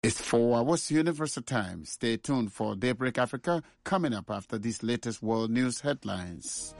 It's 4 hours Universal Time. Stay tuned for Daybreak Africa coming up after these latest world news headlines.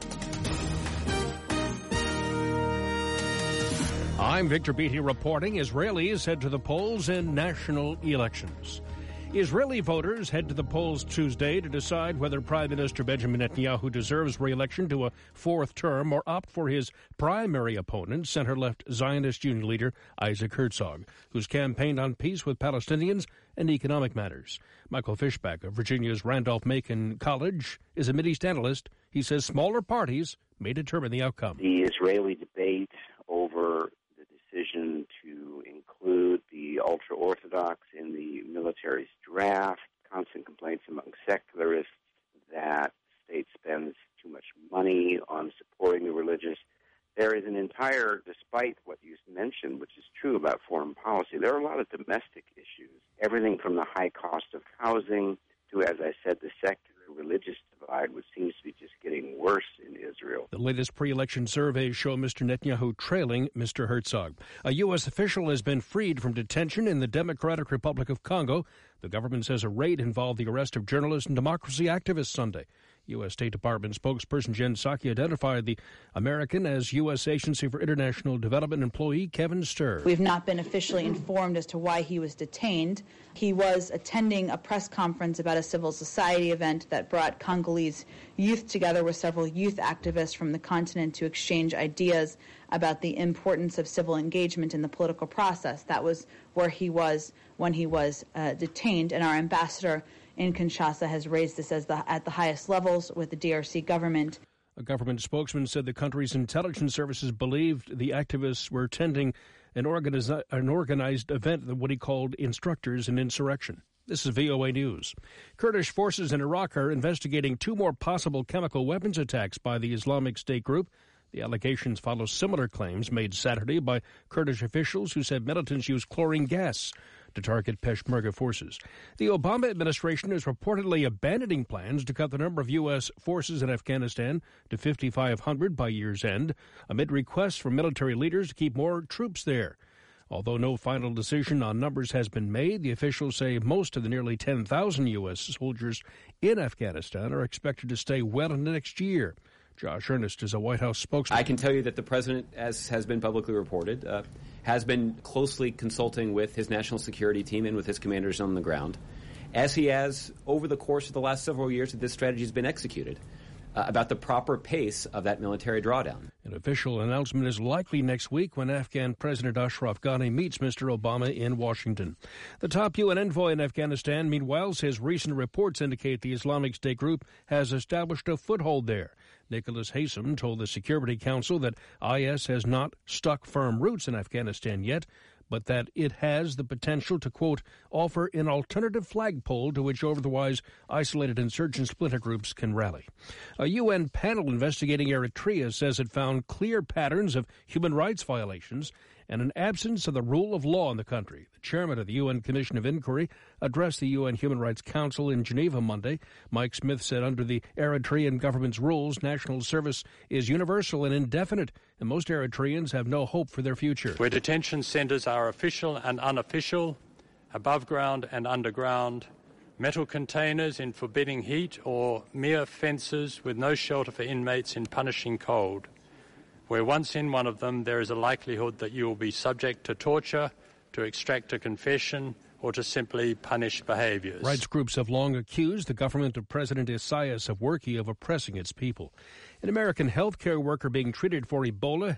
I'm Victor Beatty reporting. Israelis head to the polls in national elections. Israeli voters head to the polls Tuesday to decide whether Prime Minister Benjamin Netanyahu deserves re-election to a fourth term or opt for his primary opponent, center-left Zionist Union leader Isaac Herzog, who's campaigned on peace with Palestinians and economic matters. Michael Fishback of Virginia's Randolph-Macon College is a Mideast analyst. He says smaller parties may determine the outcome. The Israeli debate over the decision to include the ultra-Orthodox in the military's draft, constant complaints among secularists that the state spends too much money on supporting the religious. There is an entire, despite what you mentioned, which is true about foreign policy, there are a lot of domestic issues. Everything from the high cost of housing to, as I said, the secular-religious divide, which seems to be just getting worse in Israel. The latest pre-election surveys show Mr. Netanyahu trailing Mr. Herzog. A U.S. official has been freed from detention in the Democratic Republic of Congo. The government says a raid involved the arrest of journalist and democracy activist Sunday. U.S. State Department spokesperson Jen Psaki identified the American as U.S. Agency for International Development employee Kevin Sturr. We've not been officially informed as to why he was detained. He was attending a press conference about a civil society event that brought Congolese youth together with several youth activists from the continent to exchange ideas about the importance of civil engagement in the political process. That was where he was when he was detained, and our ambassador in Kinshasa has raised this at the highest levels with the DRC government. A government spokesman said the country's intelligence services believed the activists were attending an organized event that what he called instructors in insurrection. This is VOA News. Kurdish forces in Iraq are investigating 2 more possible chemical weapons attacks by the Islamic State group. The allegations follow similar claims made Saturday by Kurdish officials who said militants used chlorine gas to target Peshmerga forces. The Obama administration is reportedly abandoning plans to cut the number of U.S. forces in Afghanistan to 5,500 by year's end, amid requests from military leaders to keep more troops there. Although no final decision on numbers has been made, the officials say most of the nearly 10,000 U.S. soldiers in Afghanistan are expected to stay well into next year. Josh Earnest is a White House spokesman. I can tell you that the president, as has been publicly reported, has been closely consulting with his national security team and with his commanders on the ground, as he has over the course of the last several years that this strategy has been executed, about the proper pace of that military drawdown. An official announcement is likely next week when Afghan President Ashraf Ghani meets Mr. Obama in Washington. The top UN envoy in Afghanistan, meanwhile, says recent reports indicate the Islamic State group has established a foothold there. Nicholas Haysom told the Security Council that IS has not stuck firm roots in Afghanistan yet, but that it has the potential to, quote, offer an alternative flagpole to which otherwise isolated insurgent splinter groups can rally. A UN panel investigating Eritrea says it found clear patterns of human rights violations and an absence of the rule of law in the country. The chairman of the UN Commission of Inquiry addressed the UN Human Rights Council in Geneva Monday. Mike Smith said under the Eritrean government's rules, national service is universal and indefinite, and most Eritreans have no hope for their future. Where detention centers are official and unofficial, above ground and underground, metal containers in forbidding heat, or mere fences with no shelter for inmates in punishing cold. Where once in one of them, there is a likelihood that you will be subject to torture, to extract a confession, or to simply punish behaviors. Rights groups have long accused the government of President Isaias Afwerki of oppressing its people. An American healthcare worker being treated for Ebola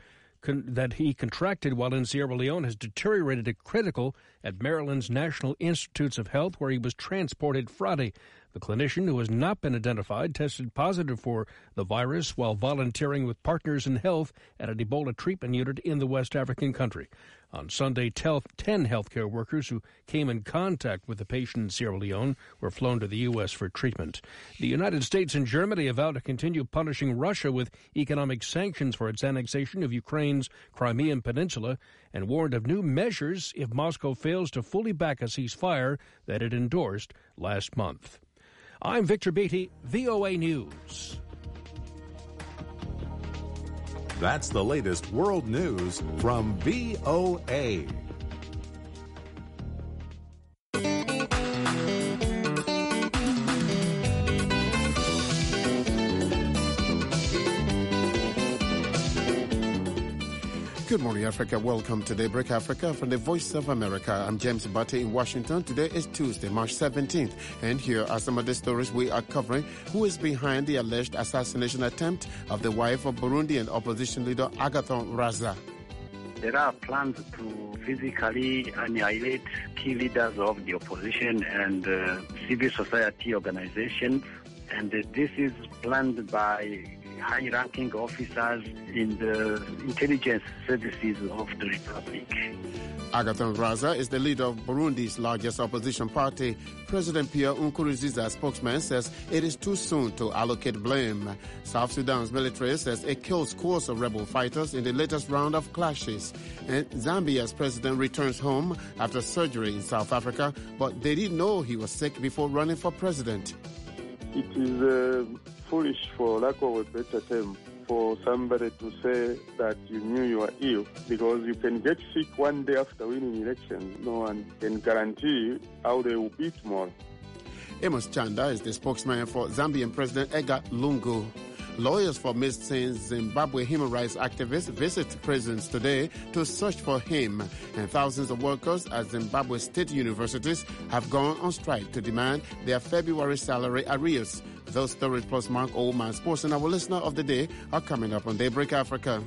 that he contracted while in Sierra Leone has deteriorated to critical at Maryland's National Institutes of Health, where he was transported Friday. The clinician, who has not been identified, tested positive for the virus while volunteering with Partners in Health at an Ebola treatment unit in the West African country. On Sunday, 10 healthcare workers who came in contact with the patient in Sierra Leone were flown to the U.S. for treatment. The United States and Germany have vowed to continue punishing Russia with economic sanctions for its annexation of Ukraine's Crimean Peninsula and warned of new measures if Moscow fails to fully back a ceasefire that it endorsed last month. I'm Victor Beatty, VOA News. That's the latest world news from VOA. Good morning, Africa. Welcome to Daybreak Africa from the Voice of America. I'm James Bate in Washington. Today is Tuesday, March 17th. And here are some of the stories we are covering. Who is behind the alleged assassination attempt of the wife of Burundian opposition leader Agathon Rwasa? There are plans to physically annihilate key leaders of the opposition and civil society organizations. And this is planned by high-ranking officers in the intelligence services of the Republic. Agathon Rwasa is the leader of Burundi's largest opposition party. President Pierre Nkurunziza's spokesman says it is too soon to allocate blame. South Sudan's military says it killed scores of rebel fighters in the latest round of clashes. And Zambia's president returns home after surgery in South Africa, but they didn't know he was sick before running for president. It is foolish, for lack of a better term, for somebody to say that you knew you were ill, because you can get sick one day after winning elections. No one can guarantee how they will be tomorrow. Amos Chanda is the spokesman for Zambian President Edgar Lungu. Lawyers for missing Zimbabwe human rights activists visit prisons today to search for him, and thousands of workers at Zimbabwe state universities have gone on strike to demand their February salary arrears. Those stories plus Mark Oldman Sports and our listener of the day are coming up on Daybreak Africa.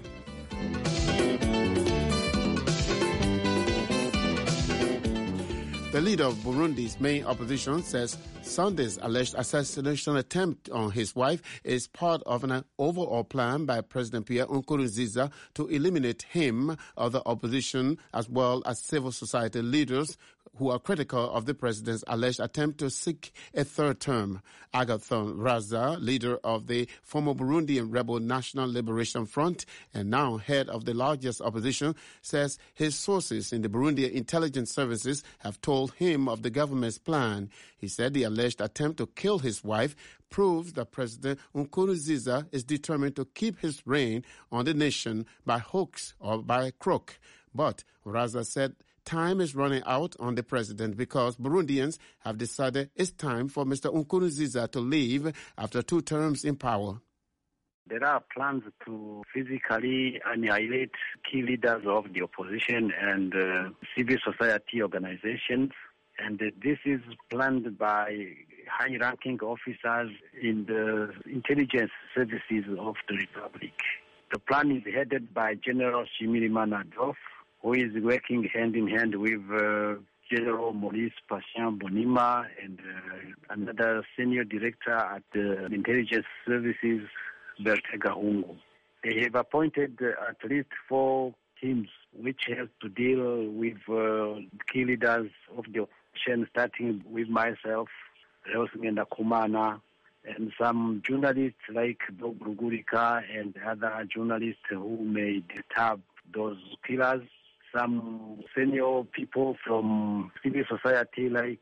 The leader of Burundi's main opposition says Sunday's alleged assassination attempt on his wife is part of an overall plan by President Pierre Nkurunziza to eliminate him of the opposition as well as civil society leaders who are critical of the president's alleged attempt to seek a third term. Agathon Rwasa, leader of the former Burundian rebel National Liberation Front and now head of the largest opposition, says his sources in the Burundian intelligence services have told him of the government's plan. He said the alleged attempt to kill his wife proves that President Nkurunziza is determined to keep his reign on the nation by hooks or by crook. But Rwasa said time is running out on the president because Burundians have decided it's time for Mr. Nkurunziza to leave after 2 terms in power. There are plans to physically annihilate key leaders of the opposition and civil society organizations. And this is planned by high-ranking officers in the intelligence services of the Republic. The plan is headed by General Shimirimana Adolf, who is working hand-in-hand with General Maurice Patient Bonima and another senior director at the intelligence services, Berthe Gahungu. They have appointed at least 4 teams which have to deal with key leaders of the opposition, starting with myself, Rosmenda Kumana, and some journalists like Bob Rugurika and other journalists who may disturb those killers. Some senior people from civil society like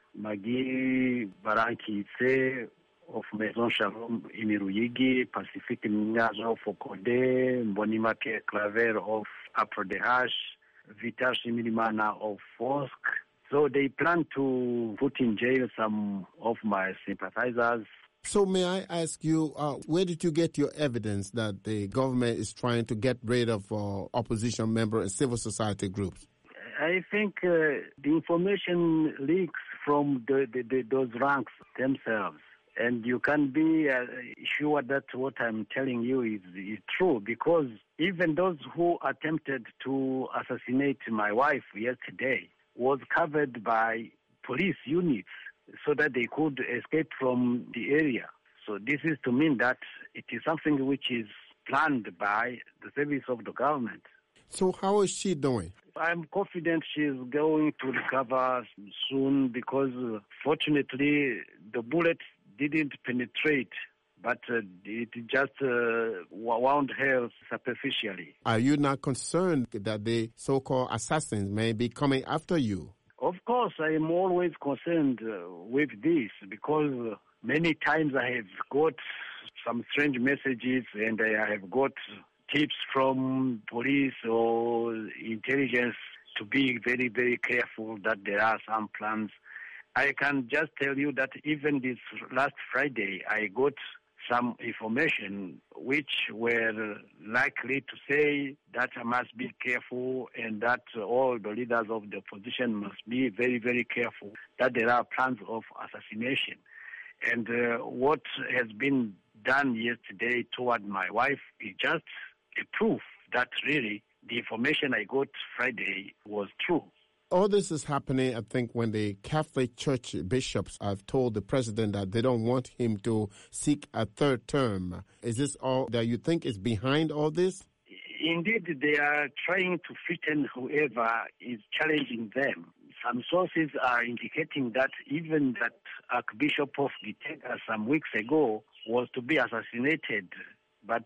Magi Baranki of Maison Shalom Imiruyigi, Pacific Nyazo Fokode, Mbonima Pierre Claver of Aprodeh, Vital Shimirimana of Fosk. So they plan to put in jail some of my sympathizers. So may I ask you, where did you get your evidence that the government is trying to get rid of opposition members and civil society groups? I think the information leaks from those ranks themselves. And you can be sure that what I'm telling you is true, because even those who attempted to assassinate my wife yesterday was covered by police units so that they could escape from the area. So this is to mean that it is something which is planned by the service of the government. So how is she doing? I'm confident she's going to recover soon because fortunately the bullet didn't penetrate, but it just wound her superficially. Are you not concerned that the so-called assassins may be coming after you? Of course, I am always concerned with this because many times I have got some strange messages and I have got tips from police or intelligence to be very, very careful that there are some plans. I can just tell you that even this last Friday, I got some information which were likely to say that I must be careful and that all the leaders of the opposition must be very, very careful, that there are plans of assassination. And what has been done yesterday toward my wife is just a proof that really the information I got Friday was true. All this is happening, I think, when the Catholic Church bishops have told the president that they don't want him to seek a third term. Is this all that you think is behind all this? Indeed, they are trying to frighten whoever is challenging them. Some sources are indicating that even that Archbishop of Gitega some weeks ago was to be assassinated, but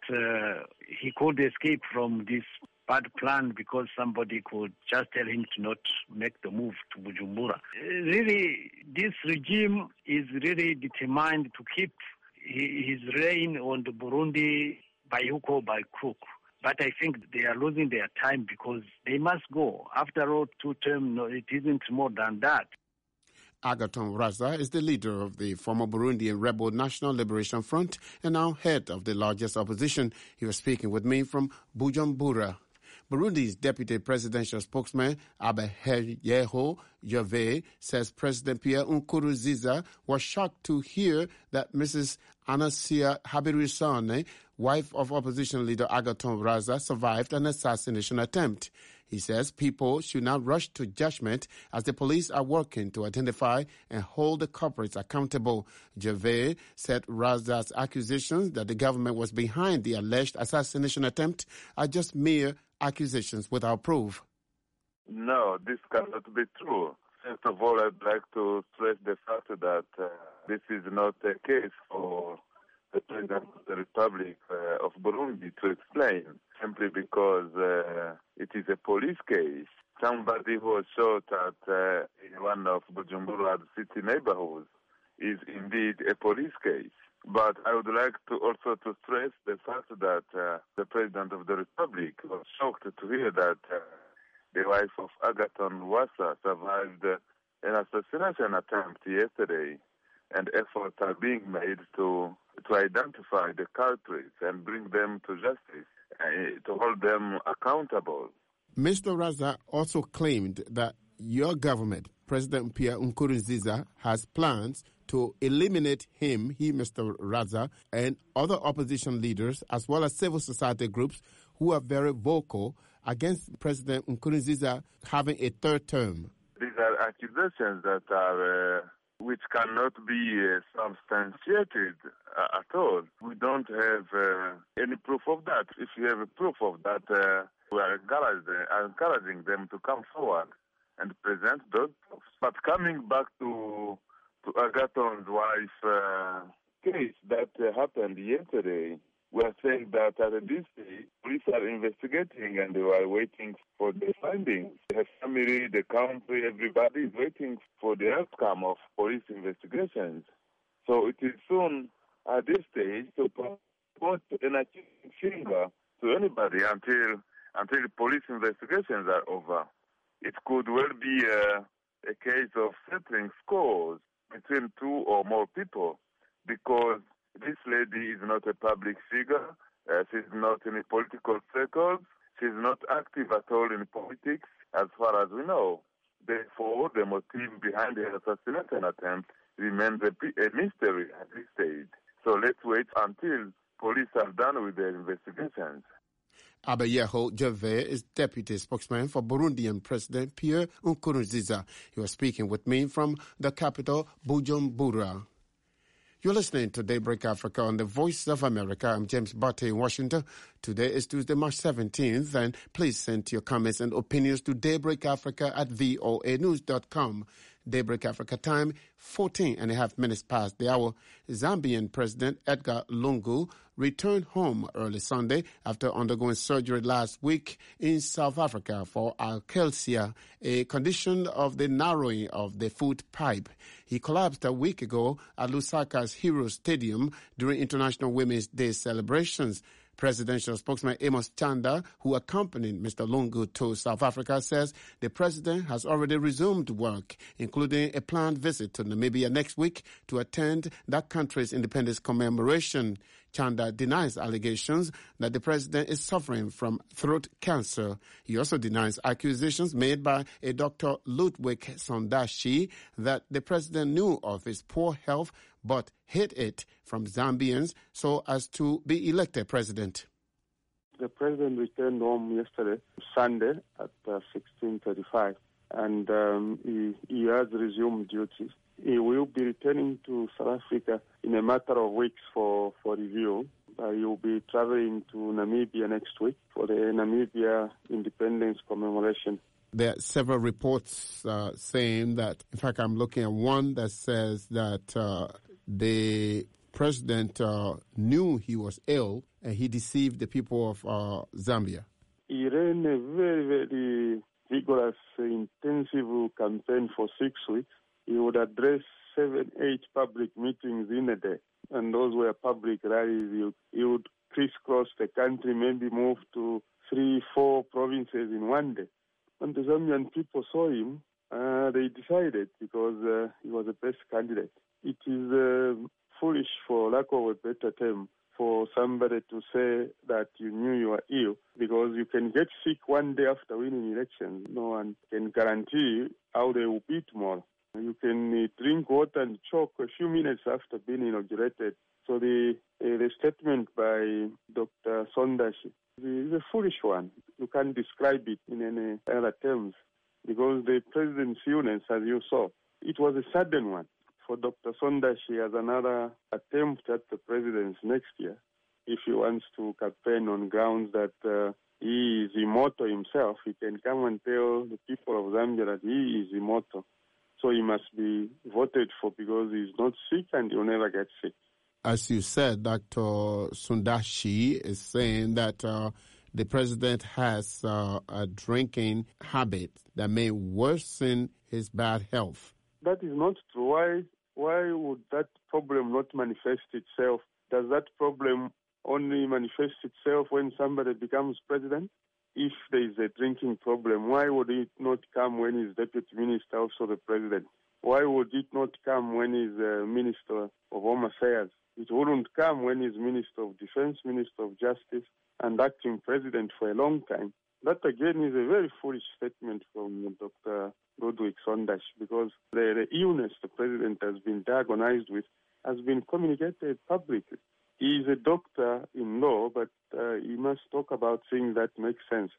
he could escape from this bad plan because somebody could just tell him to not make the move to Bujumbura. Really, this regime is really determined to keep his reign on the Burundi by hook or by crook. But I think they are losing their time because they must go. After all, 2 terms, no, it isn't more than that. Agathon Rwasa is the leader of the former Burundian rebel National Liberation Front and now head of the largest opposition. He was speaking with me from Bujumbura. Burundi's deputy presidential spokesman, Abayeho Jove, says President Pierre Nkurunziza was shocked to hear that Mrs. Anasia Habiruisane, wife of opposition leader Agathon Rwasa, survived an assassination attempt. He says people should not rush to judgment as the police are working to identify and hold the culprits accountable. Jove said Rwasa's accusations that the government was behind the alleged assassination attempt are just mere accusations without proof. No, this cannot be true. First of all, I'd like to stress the fact that this is not a case for the President of the Republic of Burundi to explain, simply because it is a police case. Somebody who was shot at in one of Bujumbura's city neighborhoods is indeed a police case. But I would like to also to stress the fact that the President of the Republic was shocked to hear that the wife of Agathon Rwasa survived an assassination attempt yesterday, and efforts are being made to identify the culprits and bring them to justice, to hold them accountable. Mr. Rwasa also claimed that your government, President Pierre Nkurunziza, has plans to eliminate him, Mr. Rwasa, and other opposition leaders, as well as civil society groups who are very vocal against President Nkurunziza having a third term. These are accusations that are which cannot be substantiated at all. We don't have any proof of that. If you have a proof of that, we are encouraging them to come forward and present those proofs. But coming back to Agathon's wife case that happened yesterday, we are saying that at this stage, police are investigating and they are waiting for the findings. The family, the country, everybody is waiting for the outcome of police investigations. So it is soon at this stage to put an accusing finger to anybody until police investigations are over. It could well be a case of settling scores between 2 or more people, because this lady is not a public figure. She's not in the political circles. She's not active at all in politics, as far as we know. Therefore, the motive behind the assassination attempt remains a mystery at this stage. So let's wait until police are done with their investigations. Abayeho Jove is deputy spokesman for Burundian President Pierre Nkurunziza. He was speaking with me from the capital, Bujumbura. You're listening to Daybreak Africa on the Voice of America. I'm James Barty in Washington. Today is Tuesday, March 17th, and please send your comments and opinions to daybreakafrica@voanews.com. Daybreak Africa time, 14 and a half minutes past the hour. Zambian President Edgar Lungu returned home early Sunday after undergoing surgery last week in South Africa for alkalsia, a condition of the narrowing of the food pipe. He collapsed a week ago at Lusaka's Hero Stadium during International Women's Day celebrations. Presidential spokesman Amos Chanda, who accompanied Mr. Lungu to South Africa, says the president has already resumed work, including a planned visit to Namibia next week to attend that country's independence commemoration. Chanda denies allegations that the president is suffering from throat cancer. He also denies accusations made by a Dr. Ludwig Sondashi that the president knew of his poor health but hid it from Zambians so as to be elected president. The president returned home yesterday, Sunday, at 16:35, and he has resumed duties. He will be returning to South Africa in a matter of weeks for review. He will be traveling to Namibia next week for the Namibia independence commemoration. There are several reports saying that, in fact, I'm looking at one that says that the president knew he was ill and he deceived the people of Zambia. He ran a very, very vigorous, intensive campaign for 6 weeks. He would address 7-8 public meetings in a day, and those were public rallies. He would crisscross the country, maybe move to 3-4 provinces in one day. When the Zambian people saw him, they decided, because he was the best candidate. It is foolish, for lack of a better term, for somebody to say that you knew you were ill, because you can get sick one day after winning elections. No one can guarantee how they will be tomorrow. You can drink water and choke a few minutes after being inaugurated. So the statement by Dr. Sondashi is a foolish one. You can't describe it in any other terms, because the president's illness, as you saw, it was a sudden one. For Dr. Sondashi as another attempt at the presidency next year, if he wants to campaign on grounds that he is immortal himself, he can come and tell the people of Zambia that he is immortal. So he must be voted for because he's not sick and he'll never get sick. As you said, Dr. Sondashi is saying that the president has a drinking habit that may worsen his bad health. That is not true. Why would that problem not manifest itself? Does that problem only manifest itself when somebody becomes president? If there is a drinking problem, why would it not come when he's deputy minister, also the president? Why would it not come when he's minister of Home Affairs? It wouldn't come when he's minister of defense, minister of justice, and acting president for a long time. That again is a very foolish statement from Dr. Ludwig Sondashi, because the illness the president has been diagnosed with has been communicated publicly. He is a doctor in law, but he must talk about things that make sense.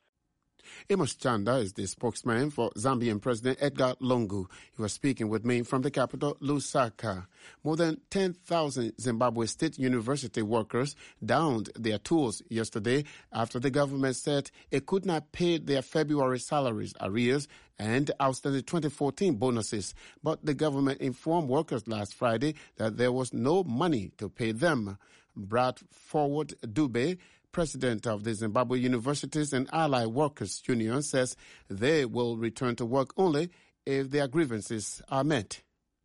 Amos Chanda is the spokesman for Zambian President Edgar Lungu. He was speaking with me from the capital, Lusaka. More than 10,000 Zimbabwe State University workers downed their tools yesterday after the government said it could not pay their February salaries arrears and outstanding 2014 bonuses. But the government informed workers last Friday that there was no money to pay them. Bradford Dube, president of the Zimbabwe Universities and Allied Workers Union, says they will return to work only if their grievances are met.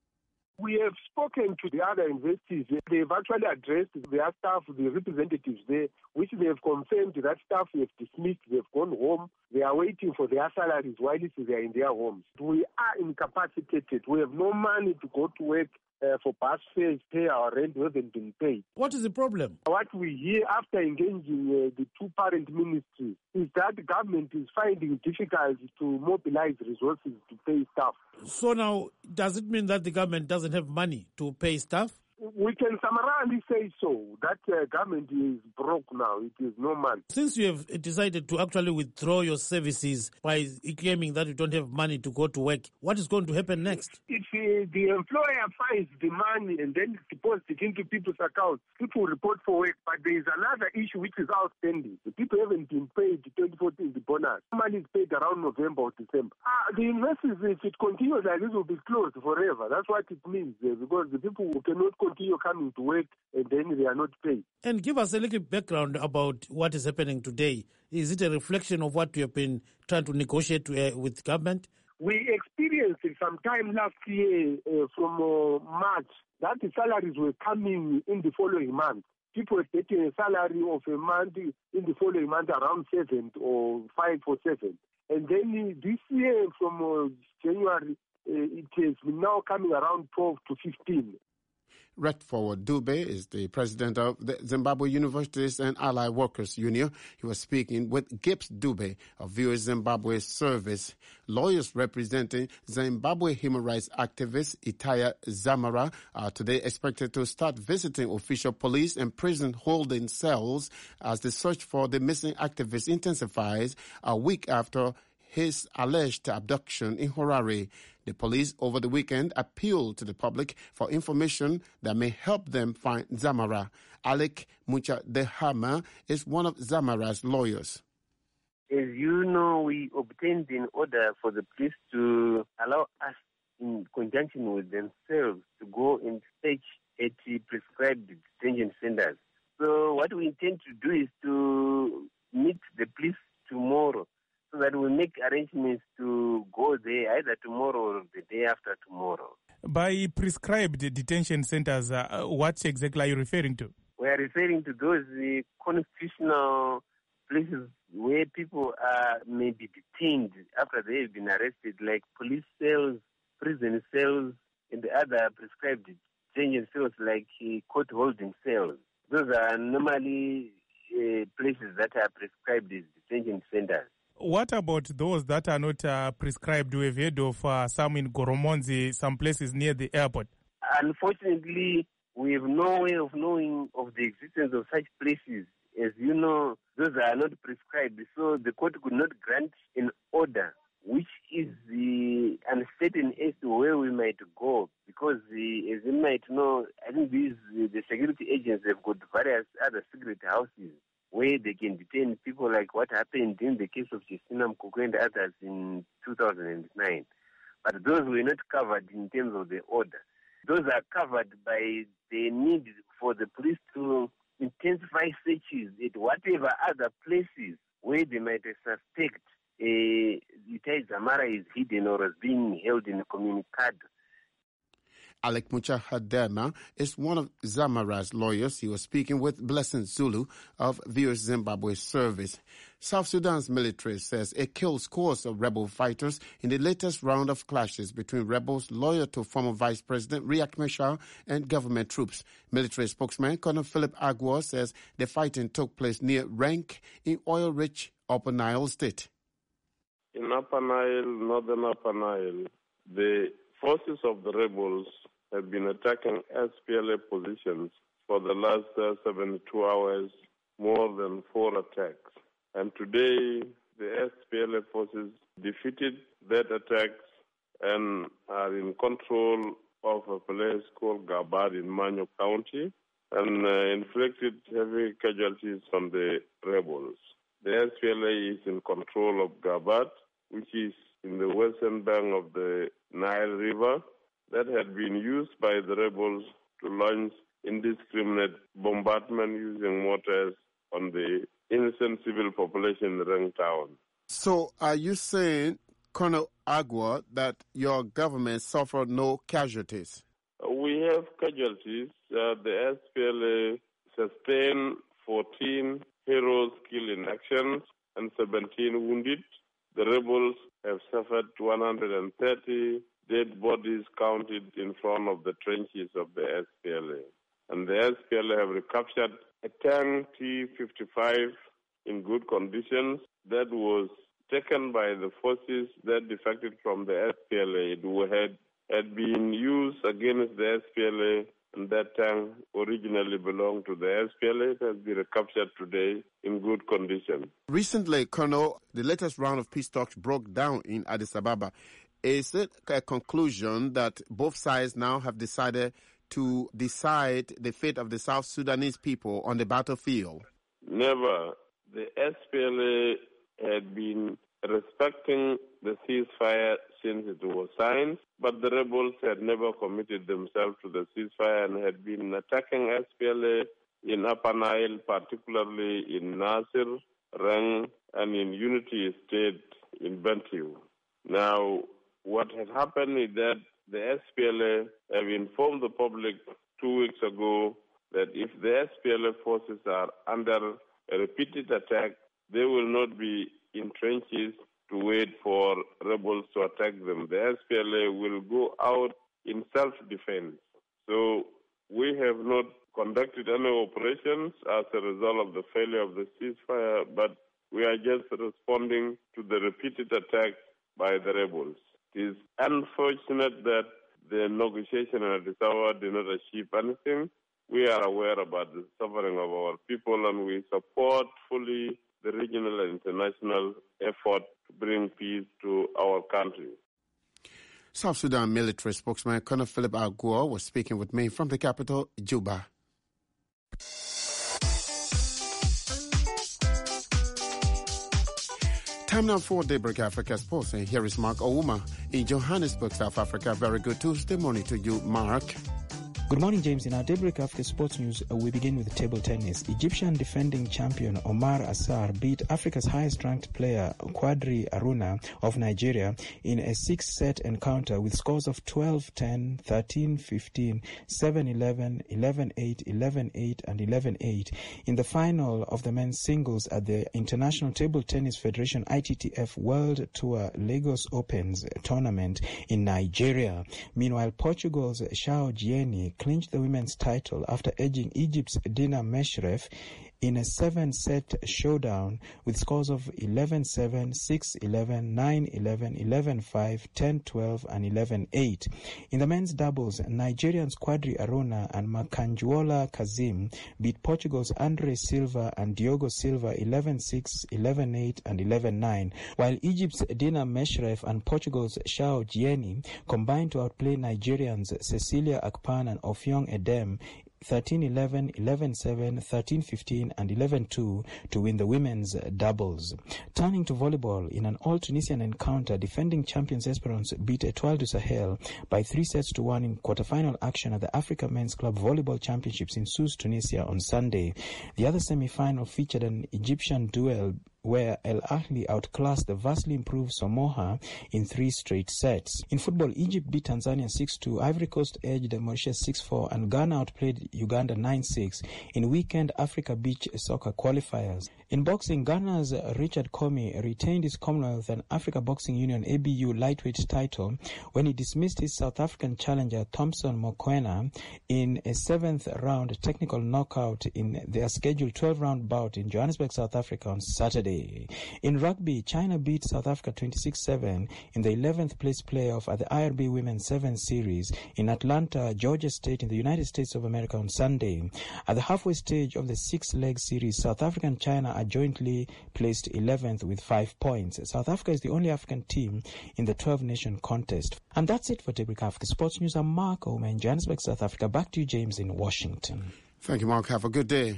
We have spoken to the other universities. They've actually addressed their staff, the representatives there, which they have confirmed that staff we have dismissed, they've gone home. They are waiting for their salaries while they are in their homes. We are incapacitated. We have no money to go to work for bus fares, pay our rent. We haven't been paid. What is the problem? What we hear after engaging the two parent ministries is that the government is finding it difficult to mobilize resources to pay staff. So now, does it mean that the government doesn't have money to pay staff? We can summarily say so, that government is broke now. It is no money. Since you have decided to actually withdraw your services by claiming that you don't have money to go to work, what is going to happen next? If the employer finds the money and then deposits it into people's accounts, people will report for work. But there is another issue which is outstanding. The people haven't been paid the 2014 the bonus. Money is paid around November or December. The universities, if it continues like this, will be closed forever. That's what it means, because the people who cannot continue coming to work and then they are not paid. And give us a little background about what is happening today. Is it a reflection of what you have been trying to negotiate with government? We experienced it sometime last year from March that the salaries were coming in the following month. people are getting a salary of a month in the following month around 7 or 5 or 7. And then this year from January, it is now coming around 12 to 15. Redford Dube is the president of the Zimbabwe Universities and Allied Workers Union. He was speaking with Gibbs Dube of VOA Zimbabwe Service. Lawyers representing Zimbabwe human rights activist Itaya Zamara are today expected to start visiting official police and prison holding cells as the search for the missing activist intensifies a week after his alleged abduction in Harare. The police over the weekend appealed to the public for information that may help them find Zamara. Alec Mucha-Dehama is one of Zamara's lawyers. As you know, we obtained an order for the police to allow us, in conjunction with themselves, to go and search at the prescribed detention centers. So what we intend to do is to meet the police tomorrow, so that we make arrangements to go there either tomorrow or the day after tomorrow. By prescribed detention centers, what exactly are you referring to? We are referring to those constitutional places where people may be detained after they have been arrested, like police cells, prison cells, and the other prescribed detention cells like court holding cells. Those are normally places that are prescribed as detention centers. What about those that are not prescribed? We've heard of some in Goromonzi, some places near the airport. Unfortunately, we have no way of knowing of the existence of such places. As you know, those are not prescribed, so the court could not grant an order which is uncertain as to where we might go, because as you might know, I think the security agents have got various other secret houses where they can detain people, like what happened in the case of Justina Mkuku and others in 2009. But those were not covered in terms of the order. Those are covered by the need for the police to intensify searches at whatever other places where they might suspect Itaya Zamara is hidden or is being held in a communicado. Alec Mucha-Dehama is one of Zamara's lawyers. He was speaking with Blessing Zulu of VOA Zimbabwe Service. South Sudan's military says it killed scores of rebel fighters in the latest round of clashes between rebels loyal to former Vice President Riek Machar and government troops. Military spokesman Colonel Philip Agua says the fighting took place near Renk in oil-rich Upper Nile State. In Upper Nile, northern Upper Nile, the forces of the rebels have been attacking SPLA positions for the last 72 hours, more than 4 attacks. And today, the SPLA forces defeated that attacks and are in control of a place called Gabar in Manyo County and inflicted heavy casualties on the rebels. The SPLA is in control of Gabar, which is in the western bank of the Nile River, that had been used by the rebels to launch indiscriminate bombardment using mortars on the innocent civil population in Renk town. So are you saying, Colonel Agua, that your government suffered no casualties? We have casualties. The SPLA sustained 14 heroes killed in action and 17 wounded. The rebels have suffered 130 dead bodies counted in front of the trenches of the SPLA. And the SPLA have recaptured a tank T-55 in good conditions that was taken by the forces that defected from the SPLA. It had been used against the SPLA, and that tank originally belonged to the SPLA. It has been recaptured today in good condition. Recently, Colonel, the latest round of peace talks broke down in Addis Ababa. Is it a conclusion that both sides now have decided to decide the fate of the South Sudanese people on the battlefield? Never. The SPLA had been respecting the ceasefire since it was signed, but the rebels had never committed themselves to the ceasefire and had been attacking SPLA in Upper Nile, particularly in Nasir, Rang, and in Unity State in Bentiu. Now, what has happened is that the SPLA have informed the public 2 weeks ago that if the the SPLA forces are under a repeated attack, they will not be in trenches to wait for rebels to attack them. The SPLA will go out in self-defense. So we have not conducted any operations as a result of the failure of the ceasefire, but we are just responding to the repeated attacks by the rebels. It is unfortunate that the negotiation in Addis Ababa did not achieve anything. We are aware about the suffering of our people, and we support fully the regional and international effort to bring peace to our country. South Sudan military spokesman Colonel Philip Aguo was speaking with me from the capital, Juba. Time now for Daybreak Africa Sports, and here is Mark Ouma in Johannesburg, South Africa. Very good Tuesday morning to you, Mark. Good morning, James. In our Daybreak Africa Sports News, we begin with table tennis. Egyptian defending champion Omar Assar beat Africa's highest-ranked player Quadri Aruna of Nigeria in a 6-set encounter with scores of 12-10, 13-15, 7-11, 11-8, 11-8, and 11-8 in the final of the men's singles at the International Table Tennis Federation ITTF World Tour Lagos Opens tournament in Nigeria. Meanwhile, Portugal's Xiao Jieni clinched the women's title after edging Egypt's Dina Meshref in a 7-set showdown with scores of 11-7, 6-11, 9-11, 11-5, 10-12, and 11-8. In the men's doubles, Nigerians Quadri Aruna and Makanjuola Kazim beat Portugal's Andre Silva and Diogo Silva 11-6, 11-8, and 11-9, while Egypt's Dina Meshref and Portugal's Xiao Jieni combined to outplay Nigerians Cecilia Akpan and Offiong Edem 13-11, 11-7, 13-15, and 11-2 to win the women's doubles. Turning to volleyball, in an all-Tunisian encounter, defending champions Esperance beat Etoile du Sahel by 3-1 in quarterfinal action at the Africa Men's Club Volleyball Championships in Sousse, Tunisia on Sunday. The other semi-final featured an Egyptian duel where El Ahly outclassed the vastly improved Samoa in 3 straight sets. In football, Egypt beat Tanzania 6-2, Ivory Coast edged Mauritius 6-4, and Ghana outplayed Uganda 9-6 in weekend Africa Beach Soccer qualifiers. In boxing, Ghana's Richard Comey retained his Commonwealth and Africa Boxing Union ABU lightweight title when he dismissed his South African challenger Thompson Mokoena in a 7th-round technical knockout in their scheduled 12-round bout in Johannesburg, South Africa on Saturday. In rugby, China beat South Africa 26-7 in the 11th place playoff at the IRB Women's 7 Series in Atlanta, Georgia State in the United States of America on Sunday. At the halfway stage of the 6-leg series, South Africa and China are jointly placed 11th with 5 points. South Africa is the only African team in the 12-nation contest. And that's it for Daybreak Africa Sports News. I'm Mark Ouma in Johannesburg, South Africa. Back to you, James, in Washington. Thank you, Mark. Have a good day.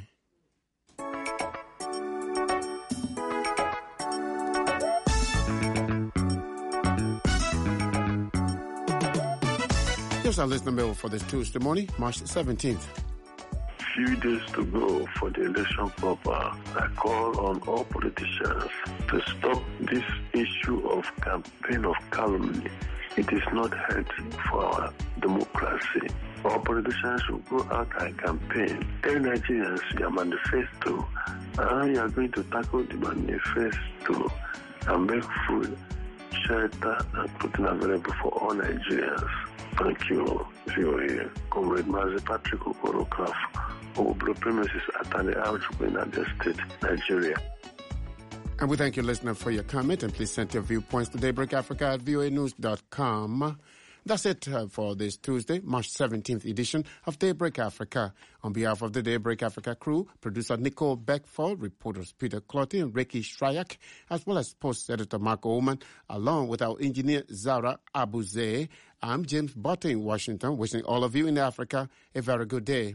Here's our listener mail for this Tuesday morning, March 17th. Few days to go for the election proper. I call on all politicians to stop this issue of campaign of calumny. It is not healthy for our democracy. All politicians should go out and campaign. Tell Nigerians your manifesto, and you are going to tackle the manifesto and make food, shelter, and clothing available for all Nigerians. Thank you, VOA. Comrade Mazi Patrick Okorokraf, Oblo premises at an Alchuk in Abia State, Nigeria. And we thank you, listener, for your comment, and please send your viewpoints to daybreakafrica@voanews.com. That's it for this Tuesday, March 17th edition of Daybreak Africa. On behalf of the Daybreak Africa crew, producer Nicole Beckford, reporters Peter Clotty and Ricky Shryak, as well as post editor Mark Oman, along with our engineer Zara Abuze, I'm James Botte in Washington, wishing all of you in Africa a very good day.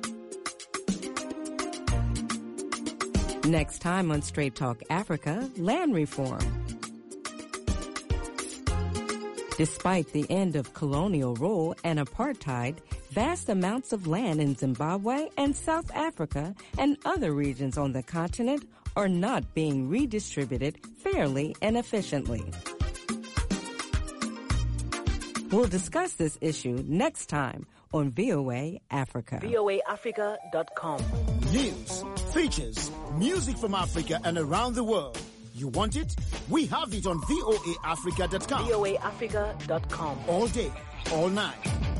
Next time on Straight Talk Africa, land reform. Despite the end of colonial rule and apartheid, vast amounts of land in Zimbabwe and South Africa and other regions on the continent are not being redistributed fairly and efficiently. We'll discuss this issue next time on VOA Africa. voaafrica.com. News, features, music from Africa and around the world. You want it? We have it on voaafrica.com. voaafrica.com. All day, all night.